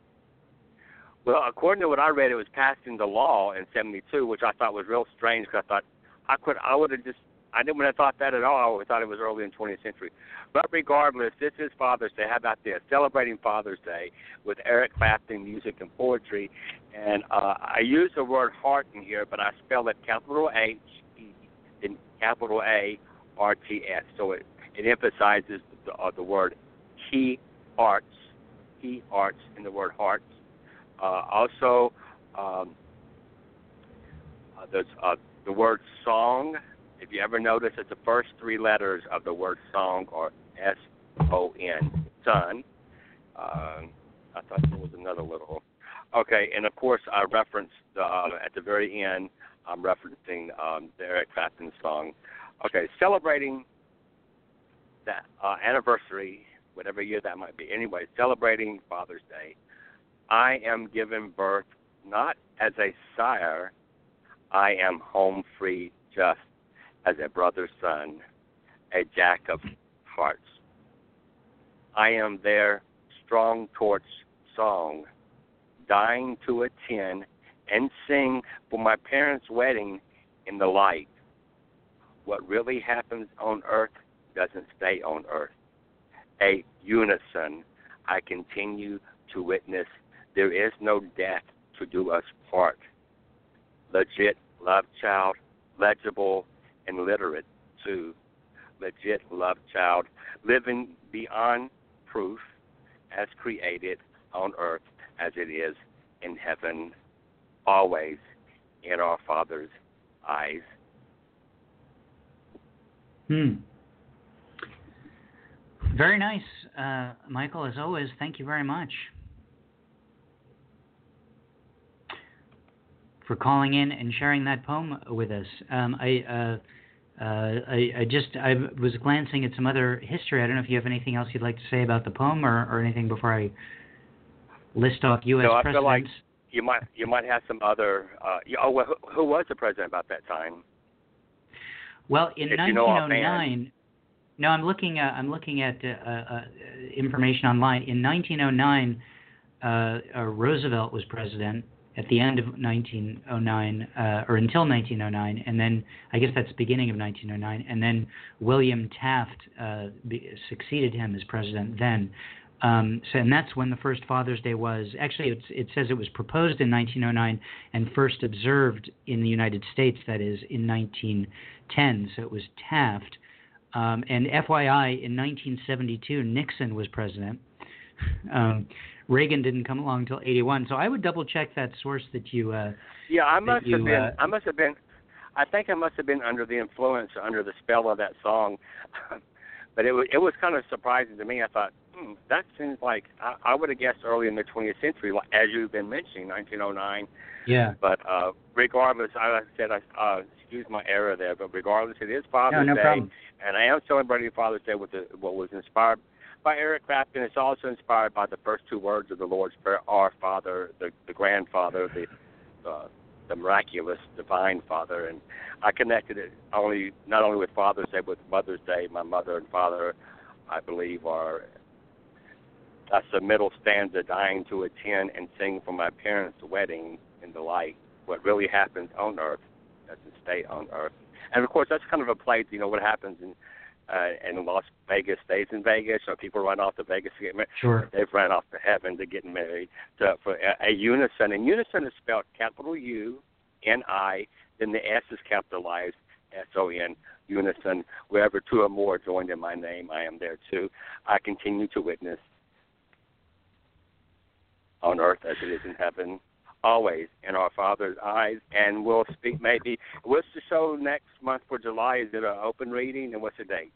Well, according to what I read, it was passed into law in seventy-two, which I thought was real strange because I thought I could, I would have just, I didn't have thought that at all. I would have thought it was early in the twentieth century. But regardless, this is Father's Day. How about this? Celebrating Father's Day with Eric Clapton, music and poetry. And uh, I use the word heart in here, but I spell it capital H E and capital A R T S. So it, it emphasizes the, uh, the word he arts, he arts in the word hearts. Uh, also, um, uh, there's uh, the word song. If you ever notice, it's the first three letters of the word song, or S O N, son. Uh, I thought there was another little. Okay, and of course, I referenced uh, at the very end, I'm referencing um, the Eric Clapton song. Okay, celebrating that uh, anniversary, whatever year that might be. Anyway, celebrating Father's Day. I am given birth not as a sire, I am home free just as a brother's son, a jack of hearts. I am their strong torch song, dying to attend and sing for my parents' wedding in the light. What really happens on earth doesn't stay on earth. A unison I continue to witness. There is no death to do us part. Legit love child, legible and literate too. Legit love child, living beyond proof, as created on earth as it is in heaven, always in our Father's eyes. Hmm. Very nice, uh, Michael, as always. Thank you very much for calling in and sharing that poem with us. Um, I, uh, uh, I, I just I was glancing at some other history. I don't know if you have anything else you'd like to say about the poem, or, or anything before I list off U S No, I presidents. feel like you might you might have some other. Uh, oh, well, who, who was the president about that time? Well, in if nineteen you oh know nine. No, I'm looking at I'm looking at uh, uh, information online. In nineteen oh nine, uh, uh, Roosevelt was president at the end of nineteen oh nine, uh, or until nineteen oh nine, and then I guess that's the beginning of nineteen oh nine, and then William Taft uh, be, succeeded him as president then. Um, so, and that's when the first Father's Day was. Actually, it's, it says it was proposed in nineteen oh nine and first observed in the United States, that is, in nineteen ten. So it was Taft. Um, and F Y I, in nineteen seventy-two, Nixon was president. Um, Reagan didn't come along until eighty-one. So I would double check that source that you. Uh, yeah, I must you, have been. Uh, I must have been. I think I must have been under the influence, or under the spell of that song. But it was it was kind of surprising to me. I thought, hmm, that seems like I, I would have guessed early in the twentieth century, as you've been mentioning, nineteen oh nine. Yeah. But uh, regardless, I like I said, I uh, excuse my error there. But regardless, it is Father's no, no Day, problem. and I am celebrating Father's Day with the, what was inspired by Eric Clapton. It's also inspired by the first two words of the Lord's Prayer: Our Father, the, the Grandfather, the uh, the miraculous divine Father. And I connected it only not only with Father's Day, but with Mother's Day. My mother and father, I believe, are that's the middle stanza, dying to attend and sing for my parents' wedding in the light. What really happens on earth doesn't stay on earth. And of course, that's kind of a play. You know what happens in uh, in Las Vegas stays in Vegas. So people run off to Vegas to get married. Sure. They've run off to heaven to get married. So for a, a unison, and unison is spelled capital U N I, then the S is capitalized, S O N, unison. Wherever two or more are joined in my name, I am there too. I continue to witness on earth as it is in heaven, always in our Father's eyes. And we'll speak maybe, what's the show next month for July? Is it an open reading, and what's the date?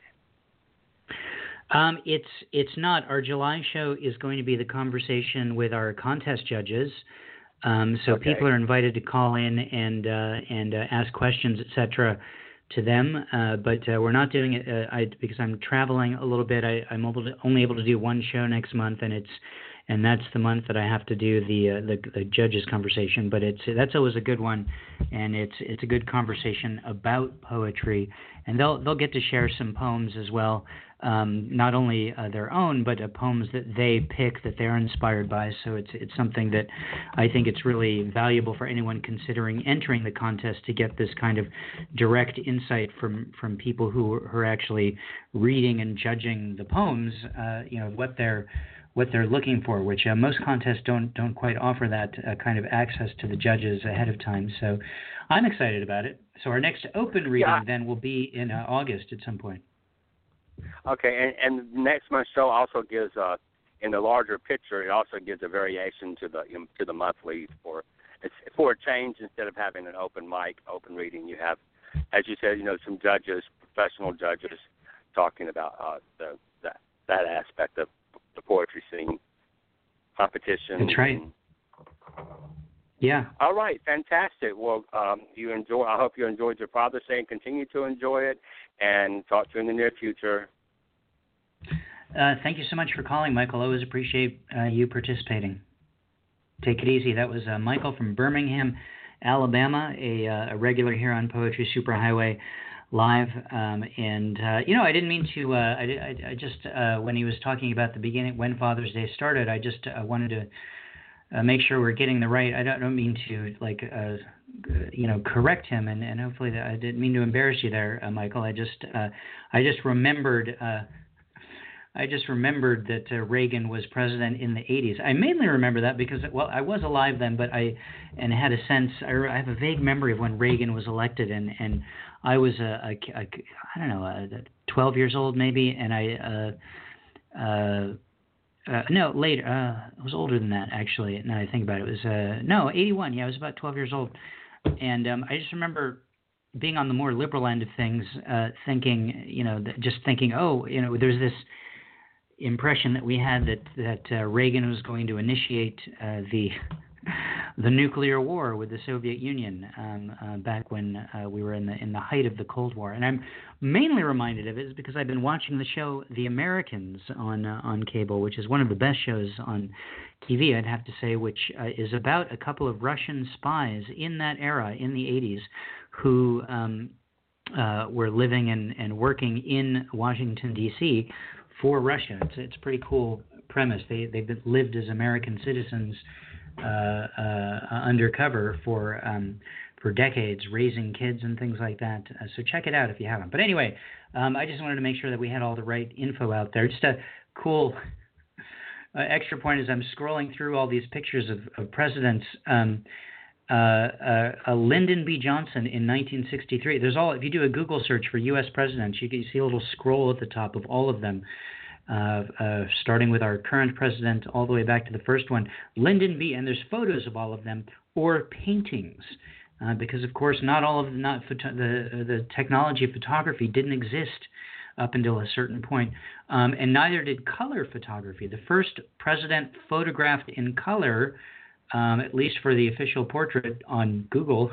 Um, it's it's not. Our July show is going to be the conversation with our contest judges. Um, so okay. people are invited to call in and uh, and uh, ask questions, et cetera, to them. Uh, but uh, we're not doing it uh, I, because I'm traveling a little bit. I, I'm able to, only able to do one show next month, and it's and that's the month that I have to do the uh, the, the judges conversation. But it's that's always a good one, and it's it's a good conversation about poetry, and they'll they'll get to share some poems as well. Um, not only uh, their own, but uh, poems that they pick that they're inspired by. So it's it's something that I think it's really valuable for anyone considering entering the contest to get this kind of direct insight from, from people who, who are actually reading and judging the poems. Uh, you know what they're what they're looking for, which uh, most contests don't don't quite offer that uh, kind of access to the judges ahead of time. So I'm excited about it. So our next open reading yeah. then will be in uh, August at some point. Okay, and, and next month's show also gives, uh, in the larger picture, it also gives a variation to the to the monthly for it's for a change. Instead of having an open mic, open reading, you have, as you said, you know, some judges, professional judges, talking about uh, the that that aspect of the poetry scene, competition. That's right. And, yeah. All right, fantastic. Well, um, you enjoy. I hope you enjoyed your Father's Day and continue to enjoy it. And talk to you in the near future. Uh, thank you so much for calling, Michael. I always appreciate uh, you participating. Take it easy. That was uh, Michael from Birmingham, Alabama, a, uh, a regular here on Poetry Superhighway Live. Um, and, uh, you know, I didn't mean to, uh, I, I, I just, uh, when he was talking about the beginning, when Father's Day started, I just uh, wanted to Uh, make sure we're getting the right. I don't, I don't mean to like, uh, you know, correct him, and, and hopefully that, I didn't mean to embarrass you there, uh, Michael. I just, uh, I just remembered, uh, I just remembered that uh, Reagan was president in the eighties. I mainly remember that because, well, I was alive then, but I, and had a sense. I, I have a vague memory of when Reagan was elected, and, and I was a, a, a I don't know, a, twelve years old maybe, and I. Uh, uh, Uh, no, later. Uh, I was older than that, actually. Now I think about it, it was uh, no eighty-one. Yeah, I was about twelve years old, and um, I just remember being on the more liberal end of things, uh, thinking, you know, just thinking, oh, you know, there's this impression that we had that that uh, Reagan was going to initiate uh, the the nuclear war with the Soviet Union um, uh, back when uh, we were in the in the height of the Cold War. And I'm mainly reminded of it is because I've been watching the show The Americans on uh, on cable, which is one of the best shows on T V, I'd have to say, which uh, is about a couple of Russian spies in that era, in the eighties, who um, uh, were living and, and working in Washington, D C for Russia. It's, it's a pretty cool premise. They, they've lived as American citizens Uh, uh, undercover for um, for decades, raising kids and things like that. Uh, so check it out if you haven't. But anyway, um, I just wanted to make sure that we had all the right info out there. Just a cool uh, extra point as I'm scrolling through all these pictures of, of presidents. Um, uh, uh, uh, Lyndon B. Johnson in nineteen sixty-three. There's all. If you do a Google search for U S presidents, you can see a little scroll at the top of all of them. Uh, uh, starting with our current president all the way back to the first one, Lyndon B. And there's photos of all of them or paintings, uh, because of course not all of not photo- the the technology of photography didn't exist up until a certain point, um, and neither did color photography. The first president photographed in color, um, at least for the official portrait on Google,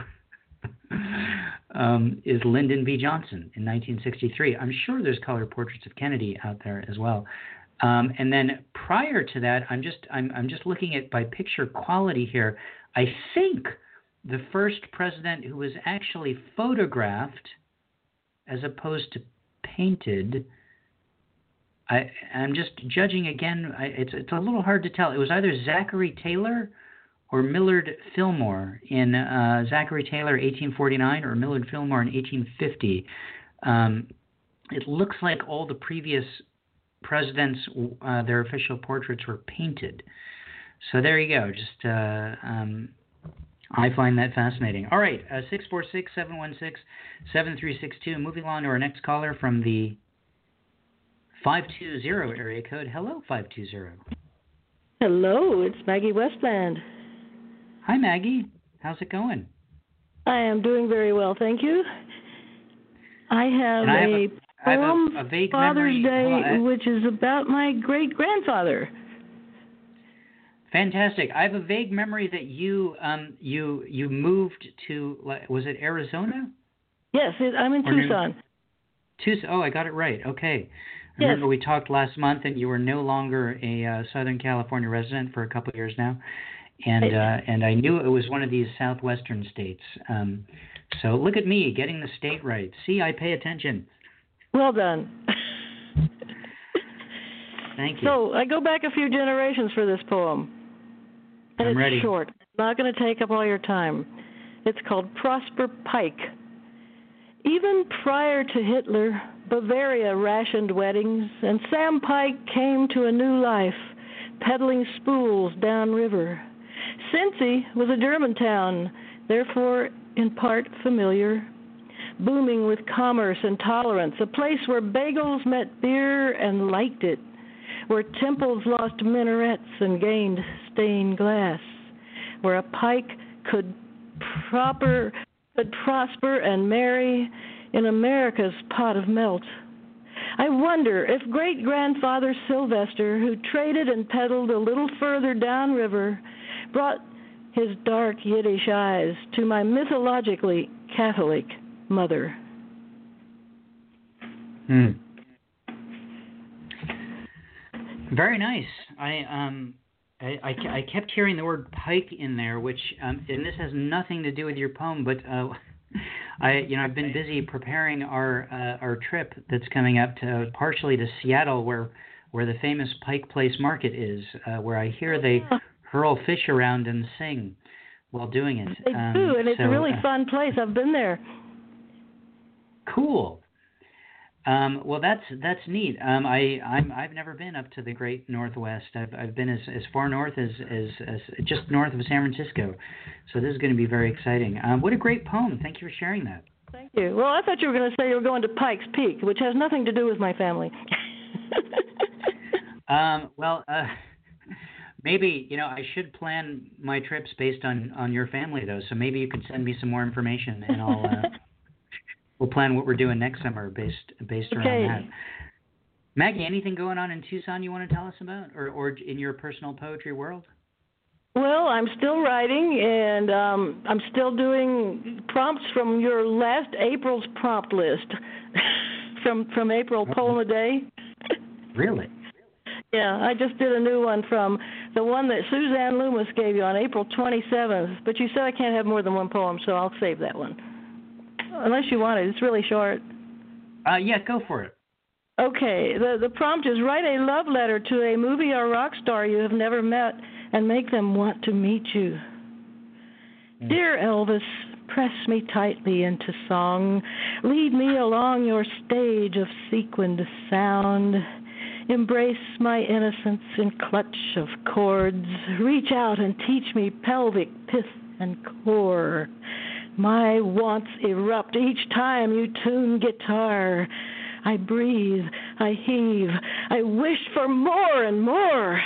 um, is Lyndon B. Johnson in nineteen sixty-three. I'm sure there's color portraits of Kennedy out there as well. Um, and then prior to that, I'm just I'm I'm just looking at by picture quality here. I think the first president who was actually photographed as opposed to painted. I I'm just judging again. I, it's it's a little hard to tell. It was either Zachary Taylor or Millard Fillmore in uh, Zachary Taylor, eighteen forty-nine, or Millard Fillmore in eighteen fifty. Um, it looks like all the previous presidents, uh, their official portraits were painted. So there you go. Just uh, um, I find that fascinating. All right, uh, six four six, seven one six, seven three six two. Moving on to our next caller from the five two zero area code. Hello, five two zero. Hello, it's Maggie Westland. Hi, Maggie. How's it going? I am doing very well, thank you. I have, I have a, a poem, I have a, a vague Father's memory. Day, I, which is about my great-grandfather. Fantastic. I have a vague memory that you um you you moved to, was it Arizona? Yes, it, I'm in or Tucson. New, Tucson. Oh, I got it right. Okay. I yes. remember we talked last month, and you were no longer a uh, Southern California resident for a couple of years now, and uh, and I knew it was one of these southwestern states. Um, so look at me getting the state right. See, I pay attention. Well done. Thank you. So I go back a few generations for this poem. And I'm it's ready. short. It's not going to take up all your time. It's called Prosper Pike. Even prior to Hitler, Bavaria rationed weddings, and Sam Pike came to a new life, peddling spools downriver. Cincy was a German town, therefore in part familiar, booming with commerce and tolerance, a place where bagels met beer and liked it, where temples lost minarets and gained stained glass, where a pike could proper could prosper and marry in America's pot of melt. I wonder if great-grandfather Sylvester, who traded and peddled a little further downriver, brought his dark Yiddish eyes to my mythologically Catholic mother. Hmm. Very nice. I um, I, I, I kept hearing the word pike in there, which um, and this has nothing to do with your poem, but uh, I you know I've been busy preparing our uh, our trip that's coming up to partially to Seattle, where where the famous Pike Place Market is, uh, where I hear they hurl fish around and sing while doing it. They um, do, and it's so, a really uh, fun place. I've been there. Cool. Um, well, that's that's neat. Um, I I'm, I've never been up to the Great Northwest. I've I've been as, as far north as, as as just north of San Francisco. So this is going to be very exciting. Um, what a great poem! Thank you for sharing that. Thank you. Well, I thought you were going to say you were going to Pikes Peak, which has nothing to do with my family. um, well, uh, maybe you know I should plan my trips based on, on your family though. So maybe you could send me some more information, and I'll. Uh, We'll plan what we're doing next summer based based okay. around that. Maggie, anything going on in Tucson you want to tell us about, or or in your personal poetry world? Well, I'm still writing, and um, I'm still doing prompts from your last April's prompt list, from from April okay. Poem a Day. Really? Yeah, I just did a new one from the one that Suzanne Loomis gave you on April twenty-seventh, but you said I can't have more than one poem, so I'll save that one. Unless you want it. It's really short. Uh, yeah, go for it. Okay. The the prompt is write a love letter to a movie or rock star you have never met and make them want to meet you. Mm. Dear Elvis, press me tightly into song. Lead me along your stage of sequined sound. Embrace my innocence in clutch of chords. Reach out and teach me pelvic pith and core. My wants erupt each time you tune guitar. I breathe, I heave, I wish for more and more.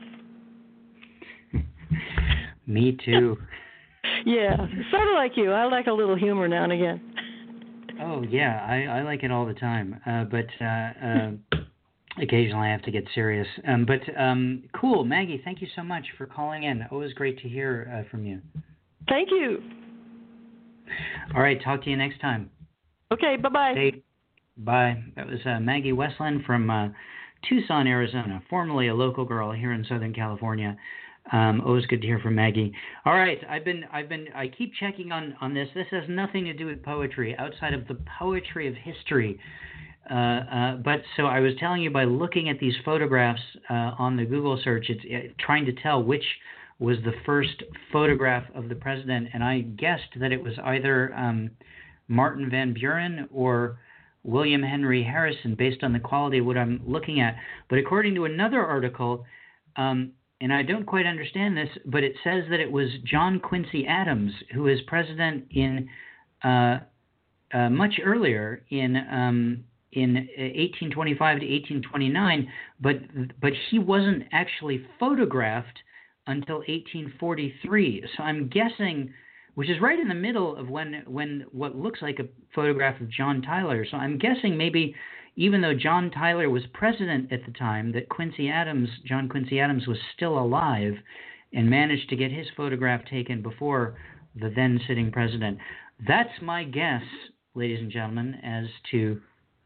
Me too. Yeah, sort of like you. I like a little humor now and again. Oh, yeah, I, I like it all the time. Uh, but uh, uh, occasionally I have to get serious. Um, but um, cool, Maggie, thank you so much for calling in. Always great to hear uh, from you. Thank you. All right, talk to you next time. Okay, bye-bye. Hey, bye. That was uh, Maggie Westland from uh, Tucson, Arizona, formerly a local girl here in Southern California. Um, always good to hear from Maggie. All right, I've been, I've been, I keep checking on, on this. This has nothing to do with poetry outside of the poetry of history. Uh, uh, but so I was telling you by looking at these photographs uh, on the Google search, it's it, trying to tell which was the first photograph of the president, and I guessed that it was either um, Martin Van Buren or William Henry Harrison based on the quality of what I'm looking at. But according to another article, um, and I don't quite understand this, but it says that it was John Quincy Adams who was president in uh, uh, much earlier in um, in eighteen twenty-five to eighteen twenty-nine, but but he wasn't actually photographed until eighteen forty-three. So I'm guessing, which is right in the middle of when when what looks like a photograph of John Tyler. So I'm guessing maybe even though John Tyler was president at the time, that Quincy Adams, John Quincy Adams, was still alive and managed to get his photograph taken before the then sitting president. That's my guess, ladies and gentlemen, as to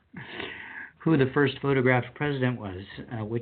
who the first photographed president was, uh, which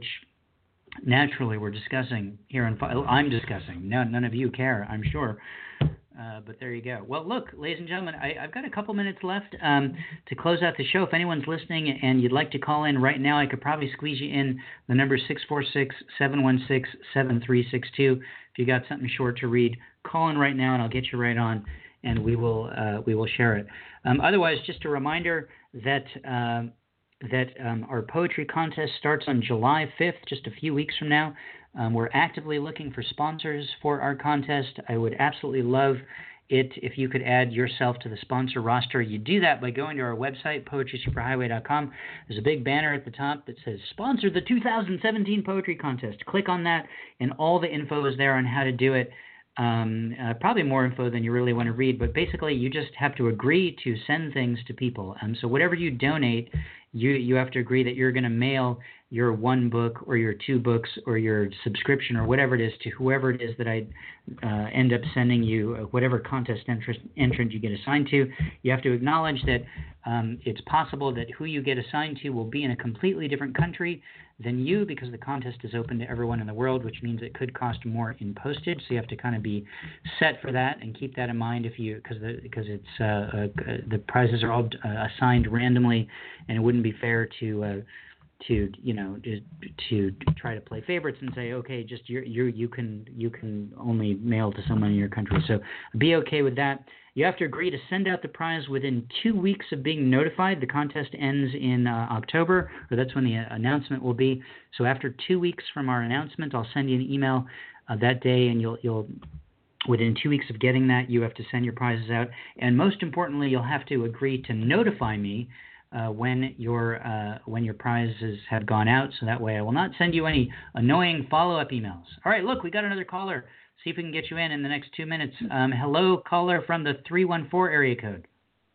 naturally we're discussing here on I'm discussing. No, none of you care, I'm sure. Uh, but there you go. Well, look, ladies and gentlemen, I, I've got a couple minutes left um, to close out the show. If anyone's listening and you'd like to call in right now, I could probably squeeze you in. The number is six four six, seven one six, seven three six two. If you got something short to read, call in right now and I'll get you right on, and we will uh, we will share it. Um, otherwise, just a reminder that uh, that um, our poetry contest starts on July fifth, just a few weeks from now. Um, we're actively looking for sponsors for our contest. I would absolutely love it if you could add yourself to the sponsor roster. You do that by going to our website, poetry superhighway dot com. There's a big banner at the top that says, Sponsor the two thousand seventeen Poetry Contest. Click on that, and all the info is there on how to do it. Um, uh, probably more info than you really want to read, but basically you just have to agree to send things to people. Um, so whatever you donate, you you have to agree that you're going to mail your one book or your two books or your subscription or whatever it is to whoever it is that I uh, end up sending you, uh, whatever contest interest, entrant you get assigned to. You have to acknowledge that um, it's possible that who you get assigned to will be in a completely different country than you, because the contest is open to everyone in the world, which means it could cost more in postage. So you have to kind of be set for that and keep that in mind if you, because because it's uh, uh, the prizes are all uh, assigned randomly, and it wouldn't be fair to uh, to you know to, to try to play favorites and say, okay, just you you you can you can only mail to someone in your country. So be okay with that. You have to agree to send out the prize within two weeks of being notified. The contest ends in uh, October, or that's when the uh, announcement will be. So after two weeks from our announcement, I'll send you an email uh, that day, and you'll you'll within two weeks of getting that, you have to send your prizes out. And most importantly, you'll have to agree to notify me uh, when your uh, when your prizes have gone out. So that way, I will not send you any annoying follow-up emails. All right, look, we got another caller. See if we can get you in in the next two minutes. Um, hello, caller from the three one four area code.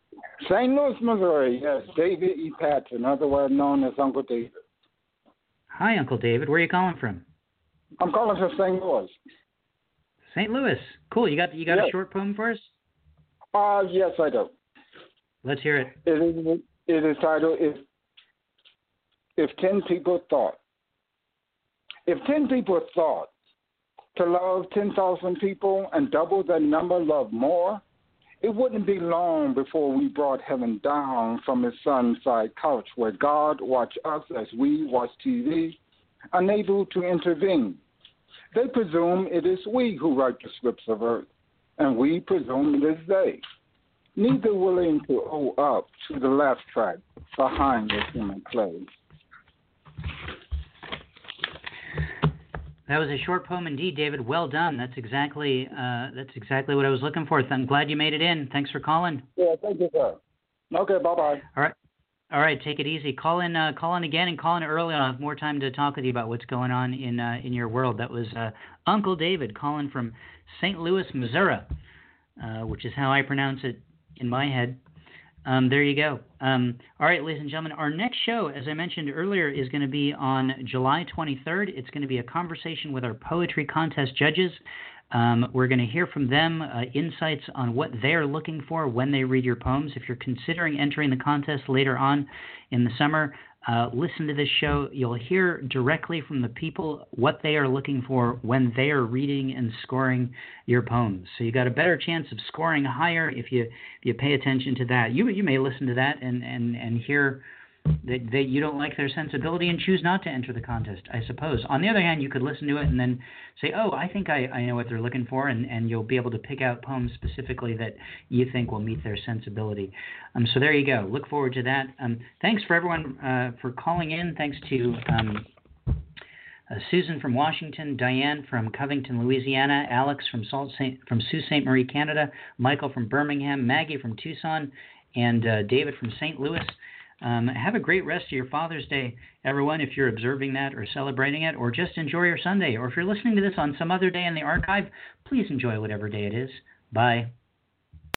Saint Louis, Missouri. Yes, David E. Patton, otherwise known as Uncle David. Hi, Uncle David. Where are you calling from? I'm calling from Saint Louis. Saint Louis. Cool. You got you got yes. a short poem for us? Uh, yes, I do. Let's hear it. It is, it is titled, If, if Ten People Thought. If ten people thought to love ten thousand people and double that number love more, it wouldn't be long before we brought heaven down from his sun-side couch where God watched us as we watch T V, unable to intervene. They presume it is we who write the scripts of earth, and we presume it is they, neither willing to owe up to the laugh track behind the human clay. That was a short poem indeed, David. Well done. That's exactly uh, that's exactly what I was looking for. I'm glad you made it in. Thanks for calling. Yeah, thank you, sir. Okay, bye-bye. All right. All right, take it easy. Call in uh, call in again and call in early. I'll have more time to talk with you about what's going on in uh, in your world. That was uh, Uncle David calling from Saint Louis, Missouri, uh, which is how I pronounce it in my head. Um, there you go. Um, all right, ladies and gentlemen, our next show, as I mentioned earlier, is going to be on July twenty-third. It's going to be a conversation with our poetry contest judges. Um, we're going to hear from them uh, insights on what they're looking for when they read your poems. If you're considering entering the contest later on in the summer, uh, listen to this show. You'll hear directly from the people what they are looking for when they are reading and scoring your poems. So you got a better chance of scoring higher if you if you pay attention to that. You you may listen to that and, and, and hear that, that you don't like their sensibility and choose not to enter the contest, I suppose. On the other hand, you could listen to it and then say, oh, I think I, I know what they're looking for, and, and you'll be able to pick out poems specifically that you think will meet their sensibility. Um, so there you go. Look forward to that. Um, thanks for everyone uh, for calling in. Thanks to um, uh, Susan from Washington, Diane from Covington, Louisiana, Alex from Sault Saint, from Sault Ste. Marie, Canada, Michael from Birmingham, Maggie from Tucson, and uh, David from Saint Louis. Um, have a great rest of your Father's Day, everyone, if you're observing that or celebrating it, or just enjoy your Sunday. Or if you're listening to this on some other day in the archive, please enjoy whatever day it is. Bye.